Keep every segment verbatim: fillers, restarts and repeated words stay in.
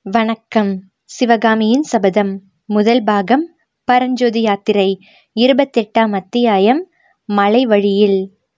வணக்கம். சிவகாமியின் சபதம் முதல் பாகம். பரஞ்சோதி யாத்திரை. இருபத்தெட்டாம் அத்தியாயம். மலை வழியில்.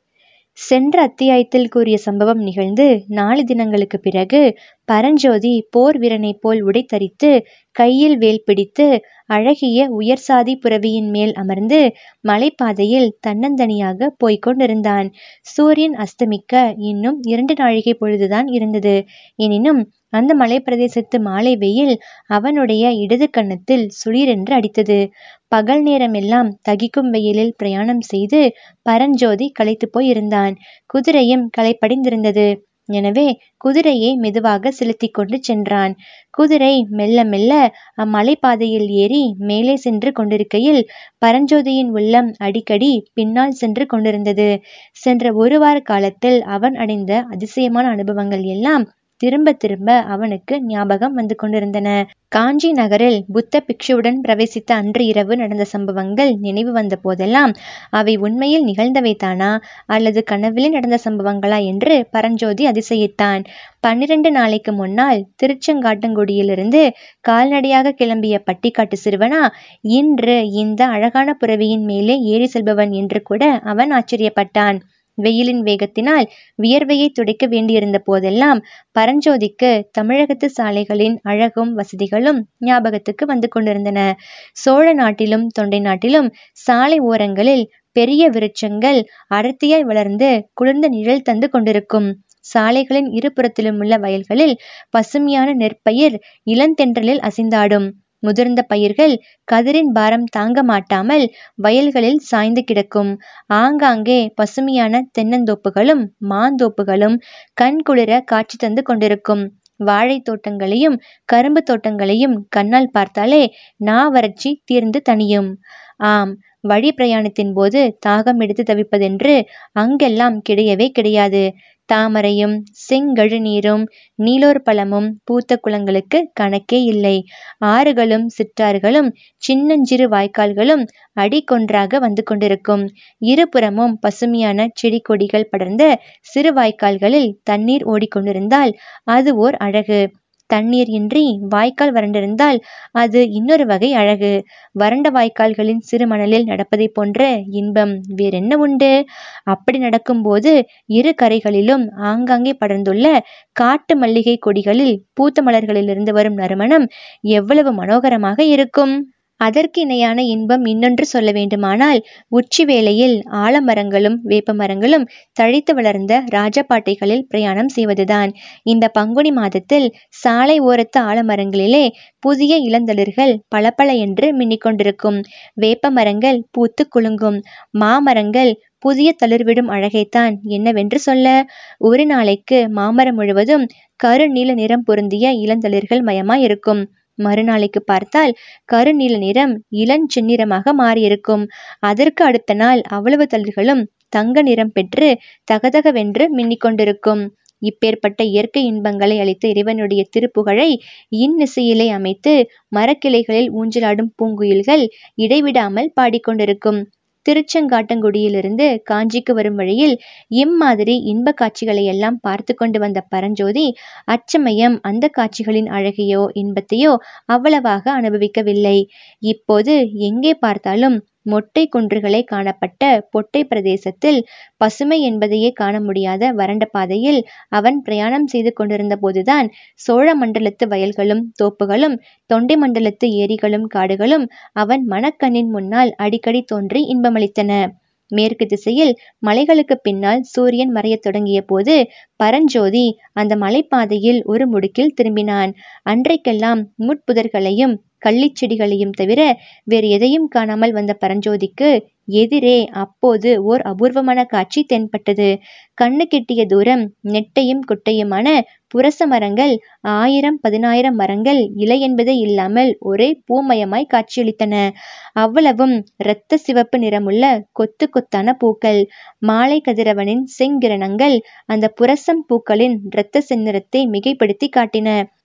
சென்ற அத்தியாயத்தில் கூறிய சம்பவம் நிகழ்ந்து நாலு தினங்களுக்கு பிறகு பரஞ்சோதி போர் வீரனைப் போல் உடை தரித்து கையில் வேல் பிடித்து அழகிய உயர் சாதி புரவியின் மேல் அமர்ந்து மலைப்பாதையில் தன்னந்தனியாக போய்கொண்டிருந்தான். சூரியன் அஸ்தமிக்க இன்னும் இரண்டு நாழிகை பொழுதுதான் இருந்தது. எனினும் அந்த மலைப்பிரதேசத்து மாலை வெயில் அவனுடைய இடது கன்னத்தில் சுளீரென்று அடித்தது. பகல் நேரமெல்லாம் தகிக்கும் வெயிலில் பிரயாணம் செய்து பரஞ்சோதி களைத்து போய் இருந்தான். குதிரையும் களைப்படைந்திருந்தது. எனவே குதிரையை மெதுவாக செலுத்தி கொண்டு சென்றான். குதிரை மெல்ல மெல்ல அம்மலைப்பாதையில் ஏறி மேலே சென்று கொண்டிருக்கையில் பரஞ்சோதியின் உள்ளம் அடிக்கடி பின்னால் சென்று கொண்டிருந்தது. சென்ற ஒரு வார காலத்தில் அவன் அடைந்த அதிசயமான அனுபவங்கள் எல்லாம் திரும்ப திரும்ப அவனுக்கு ஞாபகம் வந்து கொண்டிருந்தன. காஞ்சி நகரில் புத்த பிக்ஷுவுடன் பிரவேசித்த அன்று இரவு நடந்த சம்பவங்கள் நினைவு வந்த போதெல்லாம் அவை உண்மையில் நிகழ்ந்தவைதானா அல்லது கனவிலே நடந்த சம்பவங்களா என்று பரஞ்சோதி அதிசயித்தான். பன்னிரண்டு நாளைக்கு முன்னால் திருச்செங்காட்டங்குடியிலிருந்து கால்நடையாக கிளம்பிய பட்டிக்காட்டு சிறுவனா இன்று இந்த அழகான புரவியின் மேலே ஏறி செல்பவன் என்று கூட அவன் ஆச்சரியப்பட்டான். வெயிலின் வேகத்தினால் வியர்வையை துடைக்க வேண்டியிருந்த போதெல்லாம் பரஞ்சோதிக்கு தமிழகத்து சாலைகளின் அழகும் வசதிகளும் ஞாபகத்துக்கு வந்து கொண்டிருந்தன. சோழ நாட்டிலும் தொண்டை நாட்டிலும் சாலை ஓரங்களில் பெரிய விருட்சங்கள் அடர்த்தியாய் வளர்ந்து குளிர்ந்த நிழல் தந்து கொண்டிருக்கும். சாலைகளின் இருபுறத்திலும் உள்ள வயல்களில் பசுமையான நெற்பயிர் இளந்தென்றலில் அசைந்தாடும். முதிர்ந்த பயிர்கள் கதிரின் பாரம் தாங்க மாட்டாமல் வயல்களில் சாய்ந்து கிடக்கும். ஆங்காங்கே பசுமையான தென்னந்தோப்புகளும் மாந்தோப்புகளும் கண்குளிர காட்சி தந்து கொண்டிருக்கும். வாழை தோட்டங்களையும் கரும்பு தோட்டங்களையும் கண்ணால் பார்த்தாலே நாவறட்சி தீர்ந்து தணியும். ஆம், வழி பிரயாணத்தின் போது தாகம் எடுத்து தவிப்பதென்று அங்கெல்லாம் கிடையவே கிடையாது. தாமரையும் செங்கழு நீரும் நீலோர் பழமும் பூத்த குளங்களுக்கு கணக்கே இல்லை. ஆறுகளும் சிற்றாறுகளும் சின்னஞ்சிறு வாய்க்கால்களும் அடிக்கொன்றாக வந்து கொண்டிருக்கும். இருபுறமும் பசுமையான செடி கொடிகள் படர்ந்த சிறு வாய்க்கால்களில் தண்ணீர் ஓடிக்கொண்டிருந்தால் அது ஓர் அழகு. தண்ணீர் இன்றி வாய்க்கால் வறண்டிருந்தால் அது இன்னொரு வகை அழகு. வறண்ட வாய்க்கால்களின் சிறு மணலில் நடப்பதை போன்ற இன்பம் வேறென்ன உண்டு? அப்படி நடக்கும்போது இரு கரைகளிலும் ஆங்காங்கே படர்ந்துள்ள காட்டு மல்லிகை கொடிகளில் பூத்த மலர்களிலிருந்து வரும் நறுமணம் எவ்வளவு மனோகரமாக இருக்கும்! அதற்கு இணையான இன்பம் இன்னொன்று சொல்ல வேண்டுமானால் உச்சி வேளையில் ஆலமரங்களும் வேப்ப மரங்களும் தழைத்து வளர்ந்த ராஜபாட்டைகளில் பிரயாணம் செய்வதுதான். இந்த பங்குனி மாதத்தில் சாலை ஓரத்து ஆலமரங்களிலே புதிய இளந்தளிர்கள் பளபள என்று மின்னிக்கொண்டிருக்கும். வேப்ப மரங்கள் பூத்து குலுங்கும். மாமரங்கள் புதிய தளிர்விடும் அழகைத்தான் என்னவென்று சொல்ல. ஒரு நாளைக்கு மாமரம் முழுவதும் கருநீல நிறம் பொருந்திய இளந்தளிர்கள் மயமாய் இருக்கும். மறுநாளைக்கு பார்த்தால் கருநீல நிறம் இளஞ்செந்நிறமாக மாறியிருக்கும். அதற்கு அடுத்த நாள் அவ்வளவு தளிர்களும் தங்க நிறம் பெற்று தகதகவென்று மின்னிக்கொண்டிருக்கும். இப்பேற்பட்ட இயற்கை இன்பங்களை அளித்த இறைவனுடைய திருப்புகழை இன்னிசையிலே அமைத்து மரக்கிளைகளில் ஊஞ்சலாடும் பூங்குயில்கள் இடைவிடாமல் பாடிக்கொண்டிருக்கும். திருச்செங்காட்டங்குடியிலிருந்து காஞ்சிக்கு வரும் வழியில் இம்மாதிரி இன்ப காட்சிகளை எல்லாம் பார்த்து கொண்டு வந்த பரஞ்சோதி அச்சமயம் அந்த காட்சிகளின் அழகையோ இன்பத்தையோ அவ்வளவாக அனுபவிக்கவில்லை. இப்போது எங்கே பார்த்தாலும் மொட்டை குன்றுகளை காணப்பட்ட பொட்டை பிரதேசத்தில் பசுமை என்பதையே காண முடியாத வறண்ட பாதையில் அவன் பிரயாணம் செய்து கொண்டிருந்த போதுதான் சோழ மண்டலத்து வயல்களும் தோப்புகளும் தொண்டை மண்டலத்து ஏரிகளும் காடுகளும் அவன் மனக்கண்ணின் முன்னால் அடிக்கடி தோன்றி இன்பமளித்தன. மேற்கு திசையில் மலைகளுக்கு பின்னால் சூரியன் மறையத் தொடங்கிய போது பரஞ்சோதி அந்த மலைப்பாதையில் ஒரு முடுக்கில் திரும்பினான். அன்றைக்கெல்லாம் முட்புதர்களையும் கள்ளிச்செடிகளையும் தவிர வேறு எதையும் காணாமல் வந்த பரஞ்சோதிக்கு எதிரே அப்போது ஓர் அபூர்வமான காட்சி தென்பட்டது. கண்ணு கெட்டிய தூரம் நெட்டையும் குட்டையுமான புரச மரங்கள் ஆயிரம் பதினாயிரம் மரங்கள் இலை என்பதே இல்லாமல் ஒரே பூமயமாய் காட்சியளித்தன. அவ்வளவும் இரத்த சிவப்பு நிறமுள்ள கொத்து கொத்தான பூக்கள். மாலை கதிரவனின் செங்கிரணங்கள் அந்த புரசம் பூக்களின் இரத்த செந்நிறத்தை மிகைப்படுத்தி காட்டின.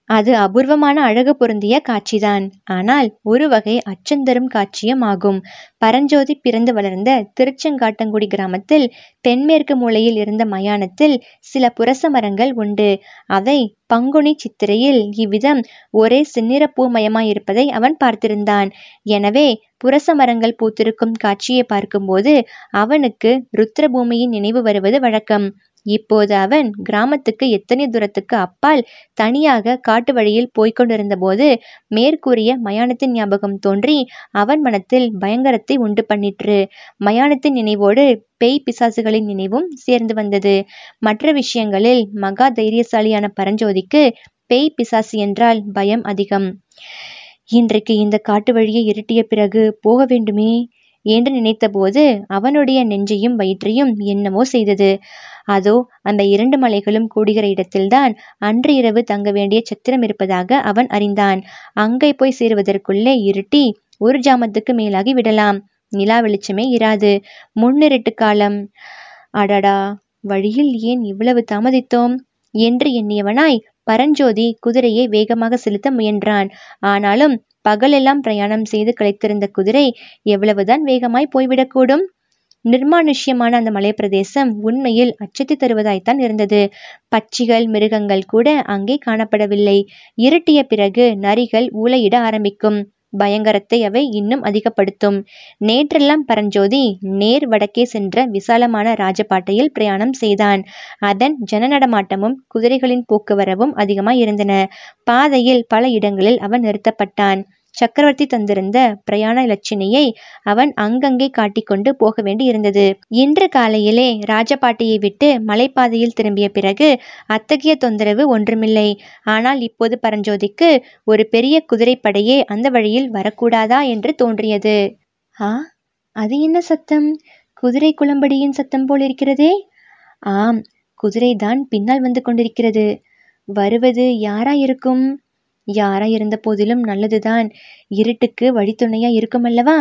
அது அபூர்வமான அழகு பொருந்திய காட்சிதான். ஆனால் ஒரு வகை அச்சந்தரும் காட்சியும் ஆகும். பரஞ்சோதி பிறந்து வளர்ந்த திருச்செங்காட்டங்குடி கிராமத்தில் தென்மேற்கு மூலையில் இருந்த மயானத்தில் சில புரச மரங்கள் உண்டு. அவை பங்குனி சித்திரையில் இவ்விதம் ஒரே செந்நிற பூமயமாயிருப்பதை அவன் பார்த்திருந்தான். எனவே புரச மரங்கள் பூத்திருக்கும் காட்சியை பார்க்கும்போது அவனுக்கு ருத்ரபூமியின் நினைவு வருவது வழக்கம். இப்போது அவன் கிராமத்துக்கு எத்தனை தூரத்துக்கு அப்பால் தனியாக காட்டு வழியில் போய்கொண்டிருந்த போது மேற்கூறிய மயானத்தின் ஞாபகம் தோன்றி அவன் மனத்தில் பயங்கரத்தை உண்டு பண்ணிற்று. மயானத்தின் நினைவோடு பேய் பிசாசுகளின் நினைவும் சேர்ந்து வந்தது. மற்ற விஷயங்களில் மகா தைரியசாலியான பரஞ்சோதிக்கு பேய் பிசாசு என்றால் பயம் அதிகம். இன்றைக்கு இந்த காட்டு வழியை இருட்டிய பிறகு போக வேண்டுமே என்று நினைத்தபோது அவனுடைய நெஞ்சையும் வயிற்றையும் என்னமோ செய்தது. அதோ அந்த இரண்டு மலைகளும் கூடுகிற இடத்தில்தான் அன்று இரவு தங்க வேண்டிய சத்திரம் இருப்பதாக அவன் அறிந்தான். அங்கே போய் சேருவதற்குள்ளே இருட்டி ஒரு ஜாமத்துக்கு மேலாகி விடலாம். நிலா வெளிச்சமே இராது. முன்னிருட்டு காலம். அடடா, வழியில் ஏன் இவ்வளவு தாமதித்தோம் என்று எண்ணியவனாய் பரஞ்சோதி குதிரையை வேகமாக செலுத்த முயன்றான். ஆனாலும் பகலெல்லாம் பிரயாணம் செய்து களைத்திருந்த குதிரை எவ்வளவுதான் வேகமாய் போய்விடக்கூடும்? நிர்மானுஷ்யமான அந்த மலை பிரதேசம் உண்மையில் அச்சத்தை தருவதாய்த்தான் இருந்தது. பட்சிகள் மிருகங்கள் கூட அங்கே காணப்படவில்லை. இருட்டிய பிறகு நரிகள் ஊளையிட ஆரம்பிக்கும். பயங்கரத்தை அவை இன்னும் அதிகப்படுத்தும். நேற்றெல்லாம் பரஞ்சோதி நேர் வடக்கே சென்ற விசாலமான ராஜபாட்டையில் பிரயாணம் செய்தான். அதன் ஜன நடமாட்டமும் குதிரைகளின் போக்குவரவும் அதிகமாய் இருந்தன. பாதையில் பல இடங்களில் அவன் நிறுத்தப்பட்டான். சக்கரவர்த்தி தந்திருந்த பிரயாண இலச்சினையை அவன் அங்கங்கே காட்டிக்கொண்டு போக வேண்டி இருந்தது. இன்று காலையிலே ராஜபாட்டையை விட்டு மலைப்பாதையில் திரும்பிய பிறகு அத்தகைய தொந்தரவு ஒன்றுமில்லை. ஆனால் இப்போது பரஞ்சோதிக்கு ஒரு பெரிய குதிரைப்படையே அந்த வழியில் வரக்கூடாதா என்று தோன்றியது. ஆ, அது என்ன சத்தம்? குதிரை குளம்படியின் சத்தம் போல் இருக்கிறதே. ஆம், குதிரைதான் பின்னால் வந்து கொண்டிருக்கிறது. வருவது யாராயிருக்கும்? யாரா இருந்த போதிலும் நல்லதுதான். இருட்டுக்கு வழித்துணையா இருக்கும் அல்லவா?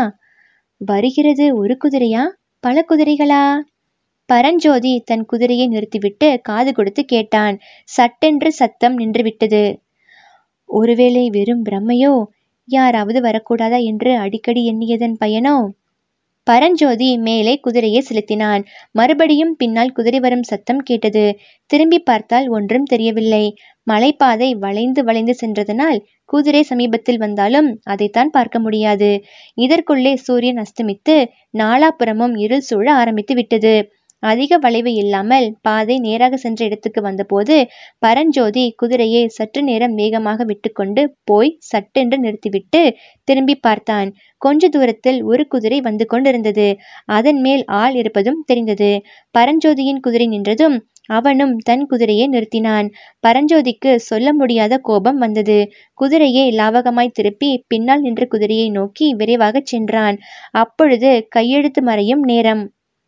வருகிறது ஒரு குதிரையா, பல குதிரைகளா? பரஞ்சோதி தன் குதிரையை நிறுத்திவிட்டு காது கொடுத்து கேட்டான். சட்டென்று சத்தம் நின்றுவிட்டது. ஒருவேளை வெறும் பிரம்மையோ? யாராவது வரக்கூடாதா என்று அடிக்கடி எண்ணியதன் பயனோ? பரஞ்சோதி மேலே குதிரையை செலுத்தினான். மறுபடியும் பின்னால் குதிரை வரும் சத்தம் கேட்டது. திரும்பி பார்த்தால் ஒன்றும் தெரியவில்லை. மலைப்பாதை வளைந்து வளைந்து சென்றதனால் குதிரை சமீபத்தில் வந்தாலும் அதைத்தான் பார்க்க முடியாது. இதற்குள்ளே சூரியன் அஸ்தமித்து நாலாபுறமும் இருள் சூழ ஆரம்பித்து விட்டது. அதிக வளைவு இல்லாமல் பாதை நேராக சென்ற இடத்துக்கு வந்தபோது பரஞ்சோதி குதிரையை சற்று நேரம் வேகமாக விட்டுக்கொண்டு போய் சட்டென்று நிறுத்திவிட்டு திரும்பி பார்த்தான். கொஞ்ச தூரத்தில் ஒரு குதிரை வந்து கொண்டிருந்தது. அதன் மேல் ஆள் இருப்பதும் தெரிந்தது. பரஞ்சோதியின் குதிரை நின்றதும் அவனும் தன் குதிரையை நிறுத்தினான். பரஞ்சோதிக்கு சொல்ல முடியாத கோபம் வந்தது. குதிரையை லாவகமாய் திருப்பி பின்னால் நின்ற குதிரையை நோக்கி விரைவாக சென்றான். அப்பொழுது கையெழுத்து மறையும் நேரம்.